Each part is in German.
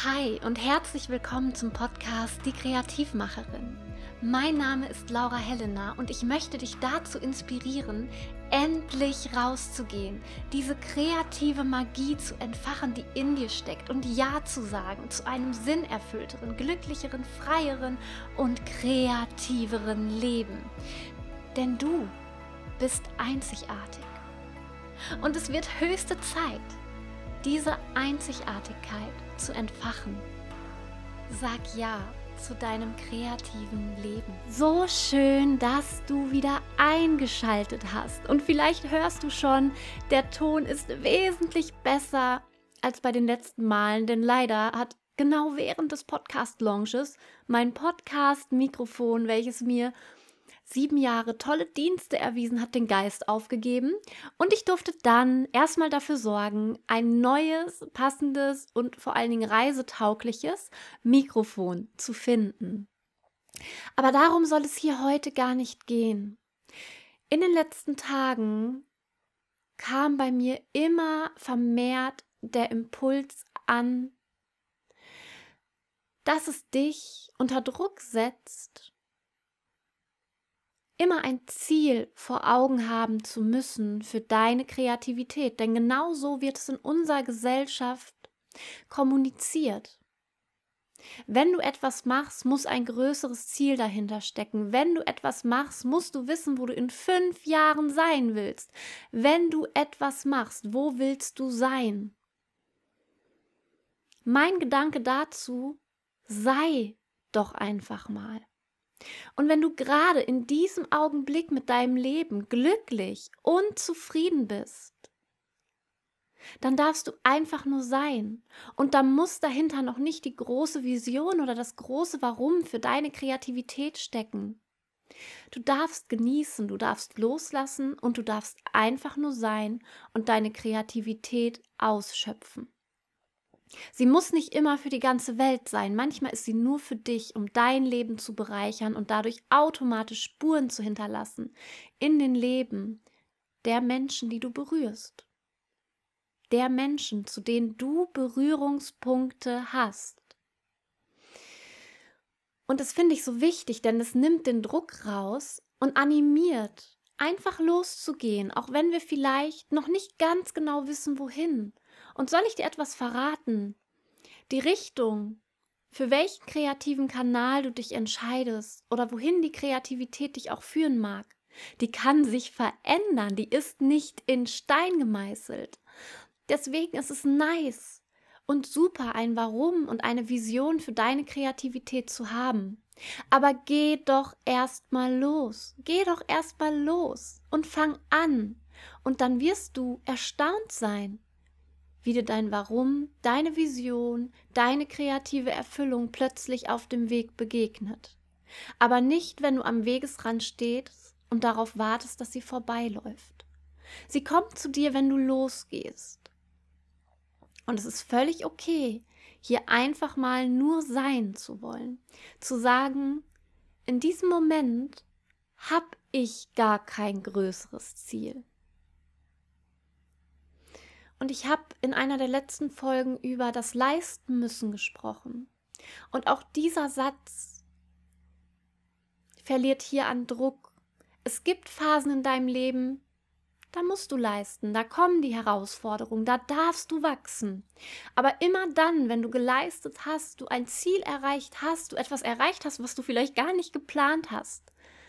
Hi und herzlich willkommen zum Podcast Die Kreativmacherin. Mein Name ist Laura Helena und ich möchte dich dazu inspirieren, endlich rauszugehen, diese kreative Magie zu entfachen, die in dir steckt und Ja zu sagen zu einem sinnerfüllteren, glücklicheren, freieren und kreativeren Leben. Denn du bist einzigartig und es wird höchste Zeit, diese Einzigartigkeit zu entfachen. Sag Ja zu deinem kreativen Leben. So schön, dass du wieder eingeschaltet hast. Und vielleicht hörst du schon, der Ton ist wesentlich besser als bei den letzten Malen, denn leider hat genau während des Podcast-Launches mein Podcast-Mikrofon, welches mir 7 Jahre tolle Dienste erwiesen hat, den Geist aufgegeben und ich durfte dann erstmal dafür sorgen, ein neues, passendes und vor allen Dingen reisetaugliches Mikrofon zu finden. Aber darum soll es hier heute gar nicht gehen. In den letzten Tagen kam bei mir immer vermehrt der Impuls an, dass es dich unter Druck setzt, immer ein Ziel vor Augen haben zu müssen für deine Kreativität, denn genau so wird es in unserer Gesellschaft kommuniziert. Wenn du etwas machst, muss ein größeres Ziel dahinter stecken. Wenn du etwas machst, musst du wissen, wo du in 5 Jahren sein willst. Wenn du etwas machst, wo willst du sein? Mein Gedanke dazu: sei doch einfach mal. Und wenn du gerade in diesem Augenblick mit deinem Leben glücklich und zufrieden bist, dann darfst du einfach nur sein. Und da muss dahinter noch nicht die große Vision oder das große Warum für deine Kreativität stecken. Du darfst genießen, du darfst loslassen und du darfst einfach nur sein und deine Kreativität ausschöpfen. Sie muss nicht immer für die ganze Welt sein. Manchmal ist sie nur für dich, um dein Leben zu bereichern und dadurch automatisch Spuren zu hinterlassen in den Leben der Menschen, die du berührst. Der Menschen, zu denen du Berührungspunkte hast. Und das finde ich so wichtig, denn es nimmt den Druck raus und animiert, einfach loszugehen, auch wenn wir vielleicht noch nicht ganz genau wissen, wohin. Und soll ich dir etwas verraten? Die Richtung, für welchen kreativen Kanal du dich entscheidest oder wohin die Kreativität dich auch führen mag, die kann sich verändern, die ist nicht in Stein gemeißelt. Deswegen ist es nice und super, ein Warum und eine Vision für deine Kreativität zu haben. Aber geh doch erstmal los. Geh doch erstmal los und fang an. Und dann wirst du erstaunt sein, wie dir dein Warum, deine Vision, deine kreative Erfüllung plötzlich auf dem Weg begegnet. Aber nicht, wenn du am Wegesrand stehst und darauf wartest, dass sie vorbeiläuft. Sie kommt zu dir, wenn du losgehst. Und es ist völlig okay, hier einfach mal nur sein zu wollen. Zu sagen, in diesem Moment habe ich gar kein größeres Ziel. Und ich habe in einer der letzten Folgen über das Leisten müssen gesprochen. Und auch dieser Satz verliert hier an Druck. Es gibt Phasen in deinem Leben, da musst du leisten, da kommen die Herausforderungen, da darfst du wachsen. Aber immer dann, wenn du geleistet hast, du ein Ziel erreicht hast, du etwas erreicht hast, was du vielleicht gar nicht geplant hast,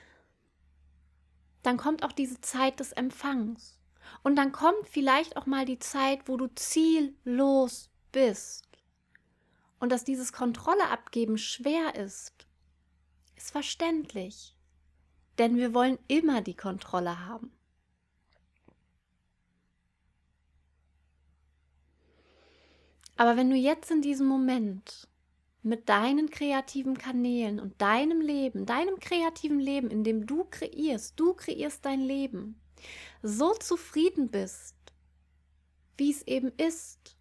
dann kommt auch diese Zeit des Empfangs. Und dann kommt vielleicht auch mal die Zeit, wo du ziellos bist. Und dass dieses Kontrolle abgeben schwer ist verständlich. Denn wir wollen immer die Kontrolle haben. Aber wenn du jetzt in diesem Moment mit deinen kreativen Kanälen und deinem Leben, deinem kreativen Leben, in dem du kreierst dein Leben, so zufrieden bist, wie es eben ist,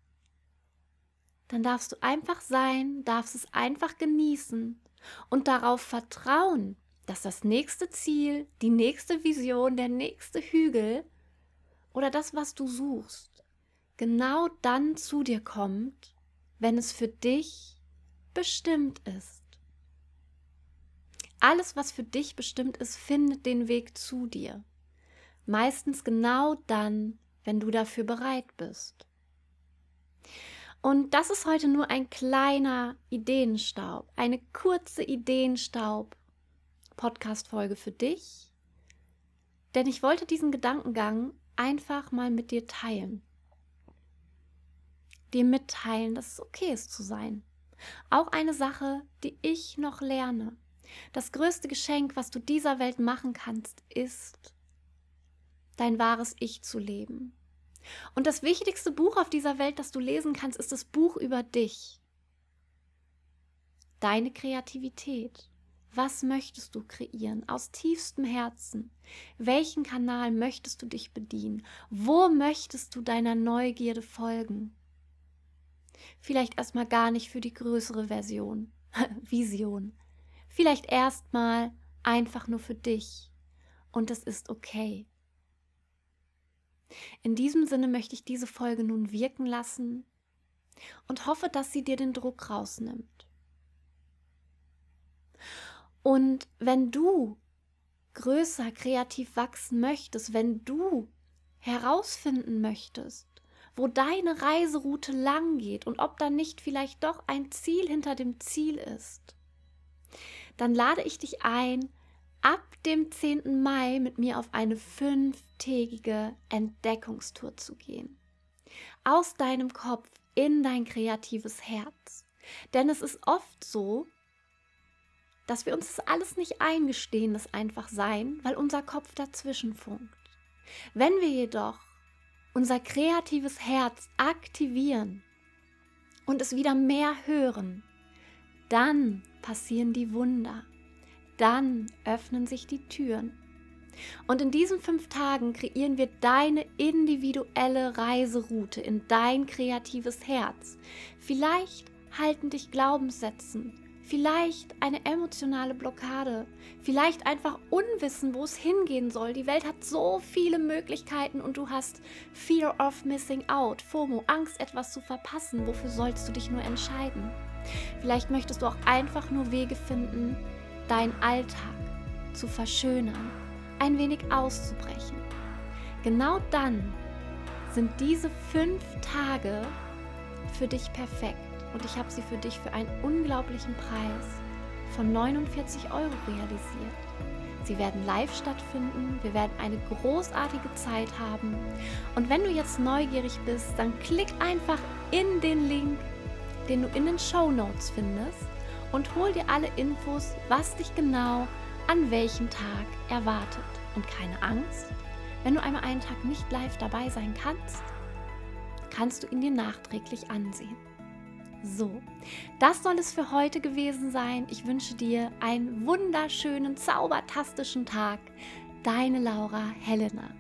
dann darfst du einfach sein, darfst es einfach genießen und darauf vertrauen, dass das nächste Ziel, die nächste Vision, der nächste Hügel oder das, was du suchst, genau dann zu dir kommt, wenn es für dich bestimmt ist. Alles, was für dich bestimmt ist, findet den Weg zu dir. Meistens genau dann, wenn du dafür bereit bist. Und das ist heute nur ein kleiner Ideenstaub, eine kurze Ideenstaub-Podcast-Folge für dich, denn ich wollte diesen Gedankengang einfach mal mit dir teilen. Dir mitteilen, dass es okay ist zu sein. Auch eine Sache, die ich noch lerne. Das größte Geschenk, was du dieser Welt machen kannst, ist, dein wahres Ich zu leben. Und das wichtigste Buch auf dieser Welt, das du lesen kannst, ist das Buch über dich. Deine Kreativität. Was möchtest du kreieren aus tiefstem Herzen? Welchen Kanal möchtest du dich bedienen? Wo möchtest du deiner Neugierde folgen? Vielleicht erstmal gar nicht für die größere Vision. Vielleicht erstmal einfach nur für dich. Und es ist okay. In diesem Sinne möchte ich diese Folge nun wirken lassen und hoffe, dass sie dir den Druck rausnimmt. Und wenn du größer kreativ wachsen möchtest, wenn du herausfinden möchtest, wo deine Reiseroute lang geht und ob da nicht vielleicht doch ein Ziel hinter dem Ziel ist, dann lade ich dich ein, ab dem 10. Mai mit mir auf eine 5-tägige Entdeckungstour zu gehen. Aus deinem Kopf in dein kreatives Herz. Denn es ist oft so, dass wir uns das alles nicht eingestehen, das Einfachsein, weil unser Kopf dazwischen funkt. Wenn wir jedoch unser kreatives Herz aktivieren und es wieder mehr hören, dann passieren die Wunder. Dann öffnen sich die Türen. Und in diesen 5 Tagen kreieren wir deine individuelle Reiseroute in dein kreatives Herz. Vielleicht halten dich Glaubenssätzen, vielleicht eine emotionale Blockade, vielleicht einfach Unwissen, wo es hingehen soll. Die Welt hat so viele Möglichkeiten und du hast Fear of Missing Out, FOMO, Angst, etwas zu verpassen. Wofür sollst du dich nur entscheiden? Vielleicht möchtest du auch einfach nur Wege finden, deinen Alltag zu verschönern, ein wenig auszubrechen. Genau dann sind diese 5 Tage für dich perfekt und ich habe sie für dich für einen unglaublichen Preis von 49 € realisiert. Sie werden live stattfinden, wir werden eine großartige Zeit haben und wenn du jetzt neugierig bist, dann klick einfach in den Link, den du in den Shownotes findest und hol dir alle Infos, was dich genau an welchem Tag erwartet. Und keine Angst, wenn du einmal einen Tag nicht live dabei sein kannst, kannst du ihn dir nachträglich ansehen. So, das soll es für heute gewesen sein. Ich wünsche dir einen wunderschönen, zaubertastischen Tag. Deine Laura Helena.